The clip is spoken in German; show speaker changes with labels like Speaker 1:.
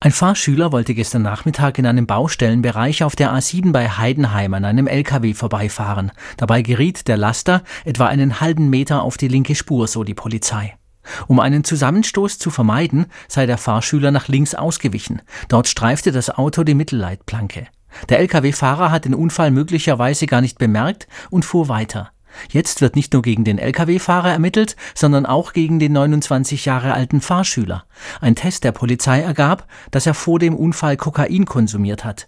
Speaker 1: Ein Fahrschüler wollte gestern Nachmittag in einem Baustellenbereich auf der A7 bei Heidenheim an einem LKW vorbeifahren. Dabei geriet der Laster etwa einen halben Meter auf die linke Spur, so die Polizei. Um einen Zusammenstoß zu vermeiden, sei der Fahrschüler nach links ausgewichen. Dort streifte das Auto die Mittelleitplanke. Der LKW-Fahrer hat den Unfall möglicherweise gar nicht bemerkt und fuhr weiter. Jetzt wird nicht nur gegen den Lkw-Fahrer ermittelt, sondern auch gegen den 29 Jahre alten Fahrschüler. Ein Test der Polizei ergab, dass er vor dem Unfall Kokain konsumiert hat.